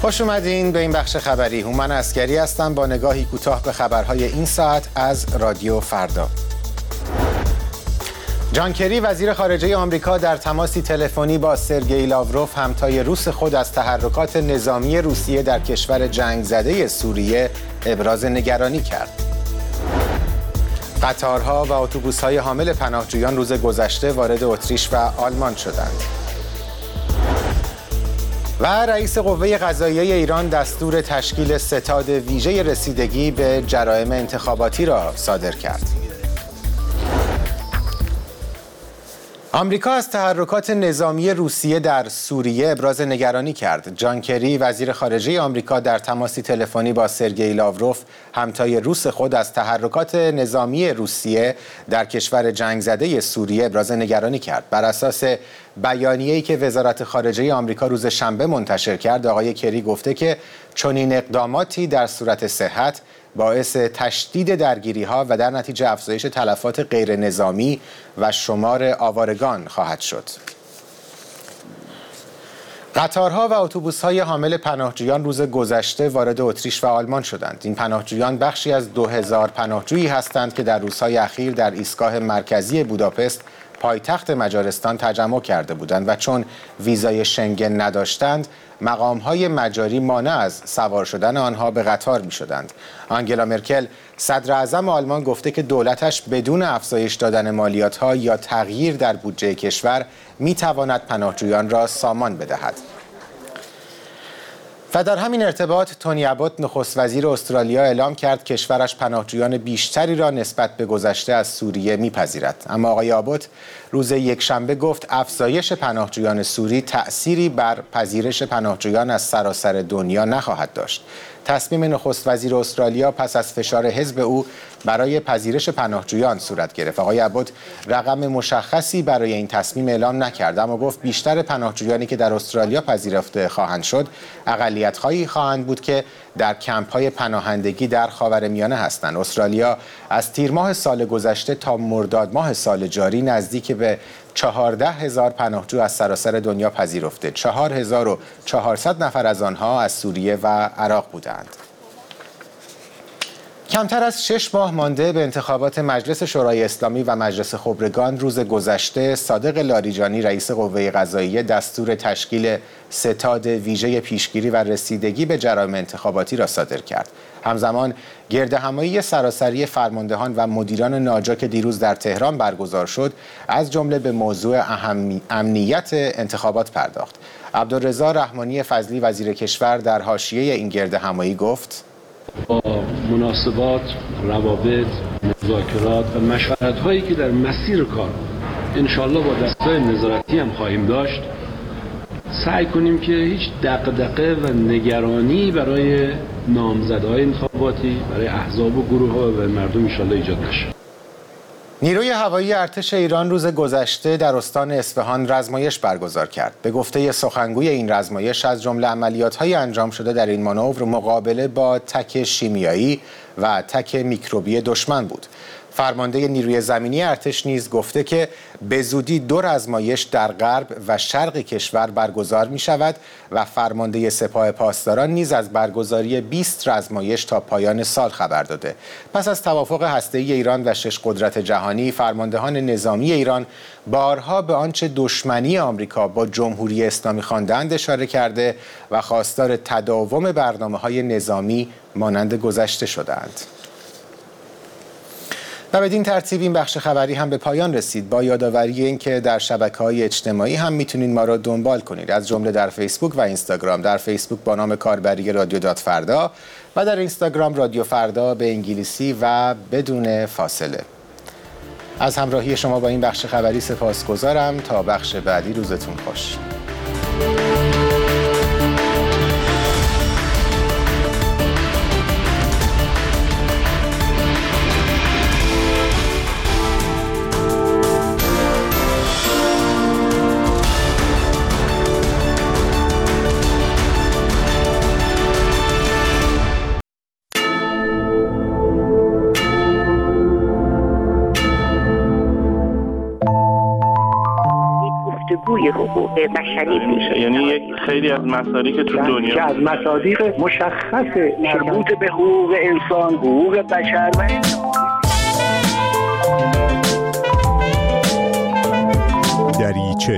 خوش اومدین به این بخش خبری. هومن عسکری هستم با نگاهی کوتاه به خبرهای این ساعت از رادیو فردا. جان کری وزیر خارجه آمریکا در تماسی تلفنی با سرگئی لاوروف همتای روس خود از تحرکات نظامی روسیه در کشور جنگ زده سوریه ابراز نگرانی کرد. قطارها و اتوبوس‌های حامل پناهجویان روز گذشته وارد اتریش و آلمان شدند. و رئیس قوه قضاییه ایران دستور تشکیل ستاد ویژه رسیدگی به جرایم انتخاباتی را صادر کرد. آمریکا از تحرکات نظامی روسیه در سوریه ابراز نگرانی کرد. جان کری وزیر خارجه آمریکا در تماسی تلفنی با سرگئی لاوروف همتای روس خود از تحرکات نظامی روسیه در کشور جنگ زده سوریه ابراز نگرانی کرد. بر اساس بیانیه‌ای که وزارت خارجه آمریکا روز شنبه منتشر کرد، آقای کری گفته که چنین اقداماتی در صورت صحت باعث تشدید درگیری‌ها و در نتیجه افزایش تلفات غیر نظامی و شمار آوارگان خواهد شد. قطارها و اتوبوس‌های حامل پناهجویان روز گذشته وارد اتریش و آلمان شدند. این پناهجویان بخشی از 2000 پناهجویی هستند که در روزهای اخیر در ایستگاه مرکزی بوداپست پایتخت مجارستان تجمع کرده بودند و چون ویزای شنگن نداشتند، مقام‌های مجاری مانع از سوار شدن آنها به قطار می‌شدند. آنگلا مرکل صدر اعظم آلمان گفته که دولتش بدون افزایش دادن مالیات‌ها یا تغییر در بودجه کشور می‌تواند پناهجویان را سامان بدهد. و در همین ارتباط تونی ابوت نخست وزیر استرالیا اعلام کرد کشورش پناهجویان بیشتری را نسبت به گذشته از سوریه میپذیرد. اما آقای ابوت روز یکشنبه گفت افزایش پناهجویان سوری تأثیری بر پذیرش پناهجویان از سراسر دنیا نخواهد داشت. تصمیم نخست وزیر استرالیا پس از فشار حزب او برای پذیرش پناهجویان صورت گرفت. آقای ابوت رقم مشخصی برای این تصمیم اعلام نکرد، اما گفت بیشتر پناهجویانی که در استرالیا پذیرفته خواهند شد اقلیت‌هایی خواهند بود که در کمپ‌های پناهندگی در خاورمیانه هستند. استرالیا از تیر ماه سال گذشته تا مرداد ماه سال جاری نزدیک به 14,000 پناهجو از سراسر دنیا پذیرفته. 4,400 نفر از آنها از سوریه و عراق بودند. کمتر از 6 ماه مانده به انتخابات مجلس شورای اسلامی و مجلس خبرگان روز گذشته صادق لاریجانی رئیس قوه قضاییه دستور تشکیل ستاد ویژه پیشگیری و رسیدگی به جرایم انتخاباتی را صادر کرد. همزمان گردهمایی سراسری فرماندهان و مدیران ناجا که دیروز در تهران برگزار شد از جمله به موضوع امنیت انتخابات پرداخت. عبدالرضا رحمانی فضلی وزیر کشور در حاشیه این گردهمایی گفت: با مناسبات، روابط، مذاکرات و مشورت‌هایی که در مسیر کار انشالله با دستگاه نظارتی هم خواهیم داشت، سعی کنیم که هیچ دغدغه و نگرانی برای نامزدهای انتخاباتی، برای احزاب و گروه‌ها و مردم انشالله ایجاد نشه. نیروی هوایی ارتش ایران روز گذشته در استان اصفهان رزمایش برگزار کرد. به گفته سخنگوی این رزمایش از جمله عملیات‌های انجام شده در این مانور مقابله با تک شیمیایی و تک میکروبی دشمن بود. فرمانده نیروی زمینی ارتش نیز گفته که به زودی 2 رزمایش در غرب و شرق کشور برگزار می شود و فرمانده سپاه پاسداران نیز از برگزاری 20 رزمایش تا پایان سال خبر داده. پس از توافق هسته‌ای ایران و 6 قدرت جهانی، فرماندهان نظامی ایران بارها به آنچه دشمنی آمریکا با جمهوری اسلامی خواندند اشاره کرده و خواستار تداوم برنامه‌های نظامی مانند گذشته شدند. و بدین ترتیب این بخش خبری هم به پایان رسید، با یادآوری اینکه در شبکه‌های اجتماعی هم میتونید ما را دنبال کنید، از جمله در فیسبوک و اینستاگرام. در فیسبوک با نام کاربری رادیو فردا و در اینستاگرام رادیو فردا به انگلیسی و بدون فاصله. از همراهی شما با این بخش خبری سپاسگزارم. تا بخش بعدی روزتون خوش. جوی حقوق بشری میشه. یعنی یک خیلی از مصادیق که تو دنیا که از مصادیق مشخص مربوط به حقوق انسان، حقوق بشر و دریچه.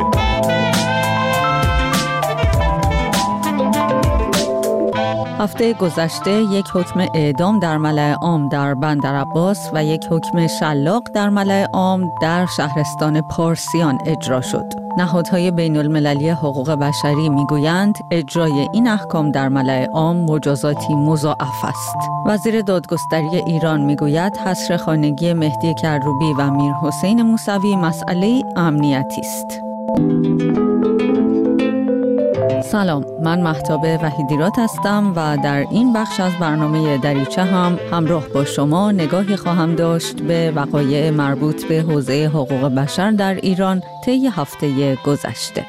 هفته گذشته یک حکم اعدام در ملأ عام در بندرعباس و یک حکم شلاق در ملأ عام در شهرستان پارسیان اجرا شد. نهادهای بین المللی حقوق بشری میگویند اجرای این احکام در ملأ عام مجازاتی مضاعف است. وزیر دادگستری ایران میگوید حصر خانگی مهدی کروبی و میرحسین موسوی مسئله امنیتی است. سلام، من مهتاب وحیدیرات هستم و در این بخش از برنامه دریچه هم همراه با شما نگاهی خواهم داشت به وقایع مربوط به حوزه حقوق بشر در ایران طی هفته گذشته.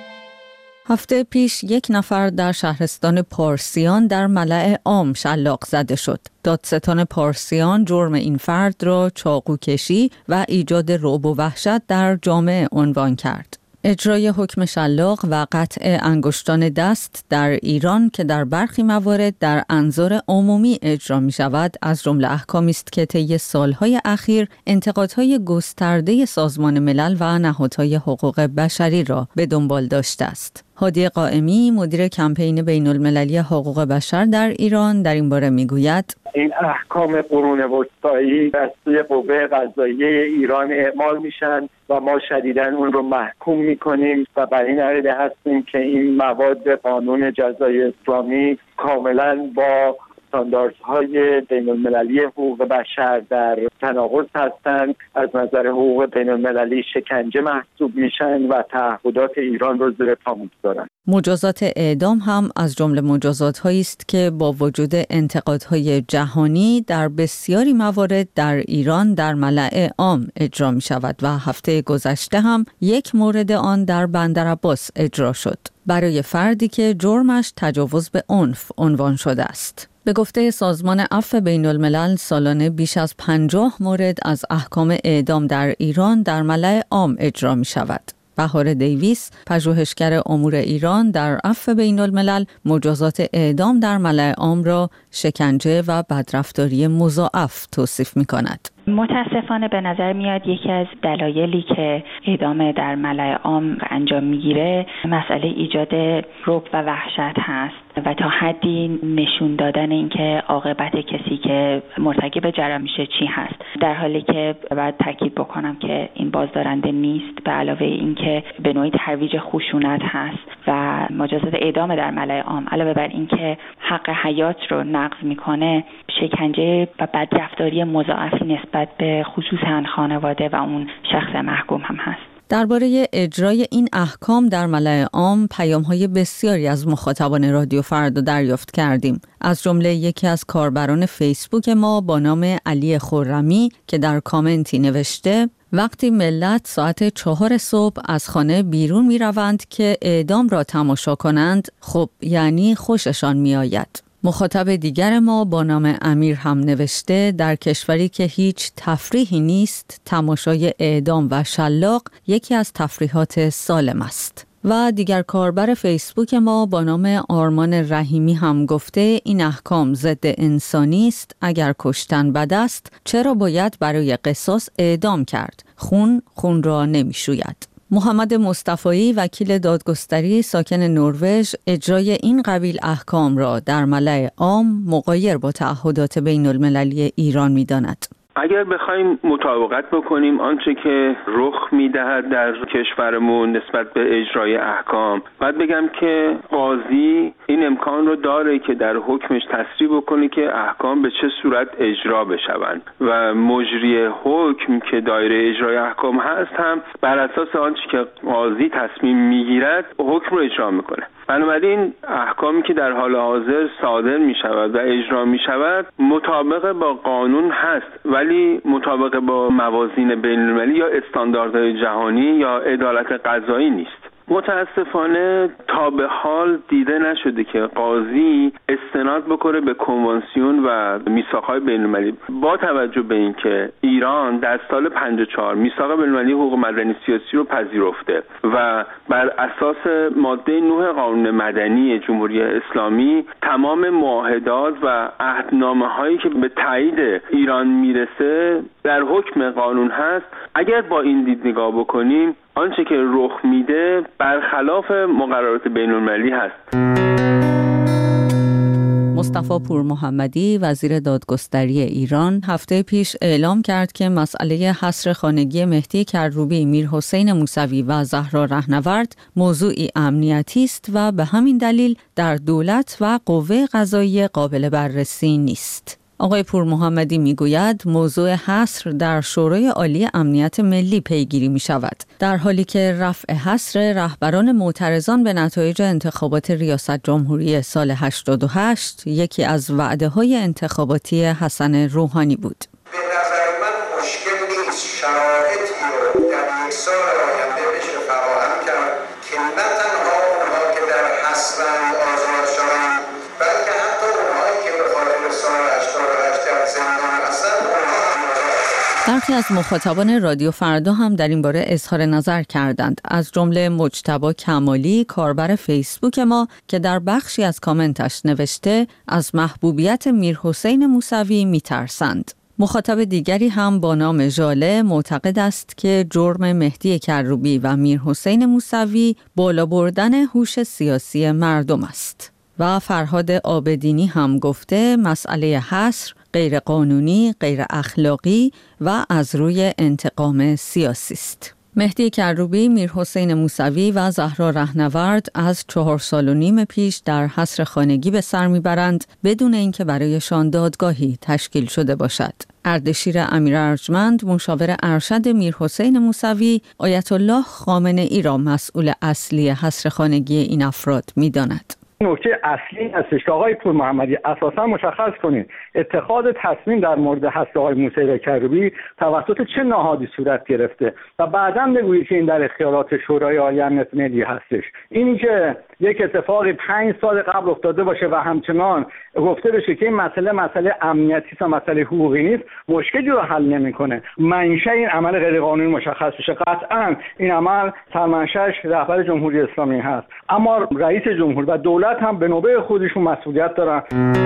هفته پیش یک نفر در شهرستان پارسیان در ملأ عام شلاق زده شد. دادستان پارسیان جرم این فرد را چاقوکشی و ایجاد رعب و وحشت در جامعه عنوان کرد. اجرای حکم شلاق و قطع انگشتان دست در ایران که در برخی موارد در انظار عمومی اجرا می شود از جمله احکامی است که طی سالهای اخیر انتقادهای گسترده سازمان ملل و نهادهای حقوق بشری را به دنبال داشته است. هادی قائمی مدیر کمپین بین المللی حقوق بشر در ایران در این باره میگوید این احکام قرون وسطایی از سوی قوه قضاییه ایران اعمال میشن و ما شدیداً اون رو محکوم میکنیم و بر این عقیده هستیم که این مواد قانون جزای اسلامی کاملاً با استانداردهای بین المللی حقوق بشر در تناقض هستند، از نظر حقوق بین المللی شکنجه محسوب میشن و تعهدات ایران رو زیر پا میگذارن. مجازات اعدام هم از جمله مجازات‌هایی است که با وجود انتقادهای جهانی در بسیاری موارد در ایران در ملأ عام اجرا می‌شود و هفته گذشته هم یک مورد آن در بندرعباس اجرا شد برای فردی که جرمش تجاوز به عنف عنوان شده است. به گفته سازمان عفو بین الملل سالانه بیش از 50 مورد از احکام اعدام در ایران در ملأ عام اجرا می شود. بهار دیویس، پژوهشگر امور ایران در عفو بین الملل، مجازات اعدام در ملأ عام را شکنجه و بدرفتاری مضاعف توصیف می کند. متاسفانه به نظر میاد یکی از دلایلی که اعدام در ملأ عام انجام میگیره مسئله ایجاد رعب و وحشت هست و تا حدی نشون دادن اینکه عاقبت کسی که مرتکب جرم میشه چی هست، در حالی که باید تاکید بکنم که این بازدارنده نیست. به علاوه اینکه به نوعی ترویج خشونت هست و مجازات اعدام در ملأ عام علاوه بر اینکه حق حیات رو نقض میکنه، شکنجه و بدرفتاری مضاعفی نسبت به خصوصا خانواده و اون شخص محکوم هم هست. درباره اجرای این احکام در ملأ عام پیام‌های بسیاری از مخاطبان رادیو فردا دریافت کردیم. از جمله یکی از کاربران فیسبوک ما با نام علی خرمی که در کامنتی نوشته: وقتی ملت ساعت 4 صبح از خانه بیرون می روند که اعدام را تماشا کنند، خب یعنی خوششان می آید. مخاطب دیگر ما با نام امیر هم نوشته در کشوری که هیچ تفریحی نیست، تماشای اعدام و شلاق یکی از تفریحات سالم است. و دیگر کاربر فیسبوک ما با نام آرمان رحیمی هم گفته این احکام ضد انسانی است. اگر کشتن بد است چرا باید برای قصاص اعدام کرد؟ خون را نمی شوید. محمد مصطفایی وکیل دادگستری ساکن نروژ اجرای این قبیل احکام را در ملأ عام مغایر با تعهدات بین المللی ایران می داند. اگر بخوایم مطابقت بکنیم آنچه که رخ میدهد در کشورمون نسبت به اجرای احکام، باید بگم که قاضی این امکان رو داره که در حکمش تصریح بکنه که احکام به چه صورت اجرا بشوند و مجری حکم که دایره اجرای احکام هست هم بر اساس آنچه که قاضی تصمیم میگیرد حکم رو اجرا میکنه. بنابراین احکامی که در حال حاضر صادر می شود و اجرا می شود مطابق با قانون هست، ولی مطابق با موازین بین المللی یا استانداردهای جهانی یا عدالت قضایی نیست. متاسفانه تا به حال دیده نشده که قاضی استناد بکنه به کنوانسیون و میثاق‌های بین‌المللی. با توجه به اینکه ایران در سال 54 میثاق بین‌المللی حقوق مدنی سیاسی رو پذیرفته و بر اساس ماده 9 قانون مدنی جمهوری اسلامی تمام معاهدات و عهدنامه‌هایی که به تایید ایران میرسه در حکم قانون هست، اگر با این دید نگاه بکنیم آنچه که رخ میده برخلاف مقررات بین‌المللی هست. مصطفی پورمحمدی وزیر دادگستری ایران هفته پیش اعلام کرد که مسئله حصر خانگی مهدی کروبی، میرحسین موسوی و زهرا رهنورد موضوعی امنیتی است و به همین دلیل در دولت و قوه قضاییه قابل بررسی نیست. آقای پورمحمدی میگوید موضوع حصر در شورای عالی امنیت ملی پیگیری می شود، در حالی که رفع حصر رهبران معترضان به نتایج انتخابات ریاست جمهوری سال 88 یکی از وعده های انتخاباتی حسن روحانی بود. به نظر من مشکل نیست شرایطی رو در یک سال آینده بشه فراهم کرد که نه تنها اونها که در حصرند آزاد شدند، بلکه حتی اونهایی که به خاطر سال 88 در زندان هستند برخی از مخاطبان رادیو فردا هم در این باره اظهار نظر کردند، از جمله مجتبی کمالی کاربر فیسبوک ما که در بخشی از کامنتش نوشته از محبوبیت میرحسین موسوی میترسند. مخاطب دیگری هم با نام ژاله معتقد است که جرم مهدی کروبی و میرحسین موسوی بالا بردن هوش سیاسی مردم است. و فرهاد عابدینی هم گفته مسئله حصر غیر قانونی، غیر اخلاقی و از روی انتقام سیاسی است. مهدی کروبی، میرحسین موسوی و زهرا رهنورد از 4.5 سال پیش در حصر خانگی به سر میبرند بدون اینکه برایشان دادگاهی تشکیل شده باشد. اردشیر امیر ارجمند مشاور ارشد میرحسین موسوی آیت الله خامنه‌ای را مسئول اصلی حصر خانگی این افراد می‌داند. نکته اصلی هستش که آقای پورمحمدی اساسا مشخص کنید اتخاذ تصمیم در مورد حصر آقای موسوی کروبی توسط چه نهادی صورت گرفته و بعداً بگویید که این در اختیارات شورای عالی امنیت ملی هستش. اینی که یک اتفاقی 5 سال قبل افتاده باشه و همچنان گفته بشه که این مسئله امنیتی است و مسئله حقوقی نیست، مشکلی رو حل نمیکنه. منشأ این عمل غیر قانونی مشخص بشه. قطعاً این عمل سرمنشأش رهبر جمهوری اسلامی هست، اما رئیس جمهور و دولت هم به نوبه خودشون مسئولیت دارن.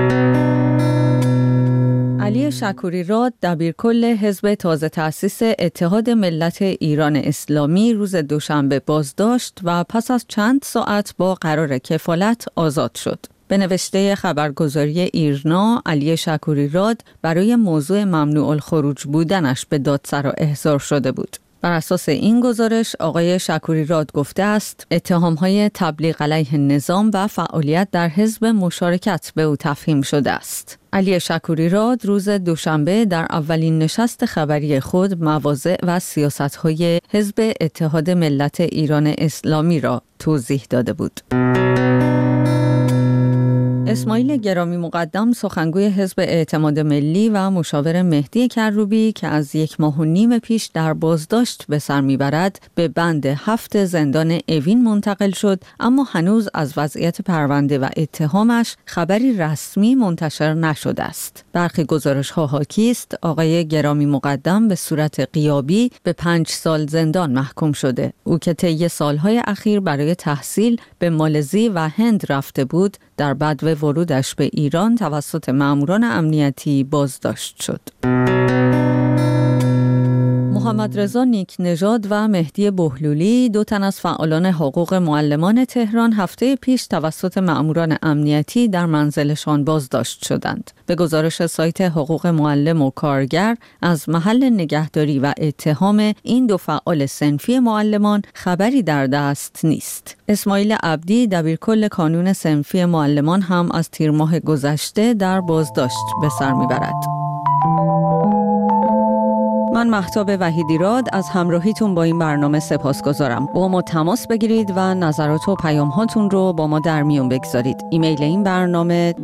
علی شکوری راد دبیرکل حزب تازه تأسیس اتحاد ملت ایران اسلامی روز دوشنبه بازداشت و پس از چند ساعت با قرار کفالت آزاد شد. به نوشته خبرگزاری ایرنا، علی شکوری راد برای موضوع ممنوع الخروج بودنش به دادسرا احضار شده بود. بر اساس این گزارش آقای شکوری راد گفته است اتهام‌های تبلیغ علیه نظام و فعالیت در حزب مشارکت به او تفهیم شده است. علی شکوری راد روز دوشنبه در اولین نشست خبری خود مواضع و سیاست‌های حزب اتحاد ملت ایران اسلامی را توضیح داده بود. اسماعیل گرامی مقدم سخنگوی حزب اعتماد ملی و مشاور مهدی کروبی که از 1.5 ماه پیش در بازداشت به سر میبرد به بند 7 زندان اوین منتقل شد، اما هنوز از وضعیت پرونده و اتهامش خبری رسمی منتشر نشده است. برخی گزارش‌ها حاکی است آقای گرامی مقدم به صورت غیابی به 5 سال زندان محکوم شده. او که طی سالهای اخیر برای تحصیل به مالزی و هند رفته بود، در بدو ورودش به ایران توسط ماموران امنیتی بازداشت شد. محمد رضا نیک نژاد و مهدی بهلولی، 2 تن از فعالان حقوق معلمان تهران هفته پیش توسط ماموران امنیتی در منزلشان بازداشت شدند. به گزارش سایت حقوق معلم و کارگر، از محل نگهداری و اتهام این 2 فعال صنفی معلمان خبری در دست نیست. اسماعیل عبدی دبیرکل کانون صنفی معلمان هم از تیر ماه گذشته در بازداشت به سر میبرد. من مهتاب وحیدیراد از همراهیتون با این برنامه سپاسگزارم. با ما تماس بگیرید و نظرات و پیام‌هاتون رو با ما در میون بگذارید. ایمیل این برنامه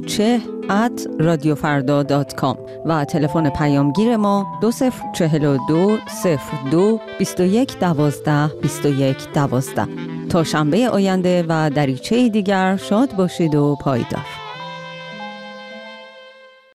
dariche@radiofarda.com و تلفن پیامگیر ما 2042 02 21 12 21 12. تا شنبه آینده و دریچه دیگر شاد باشید و پایدار.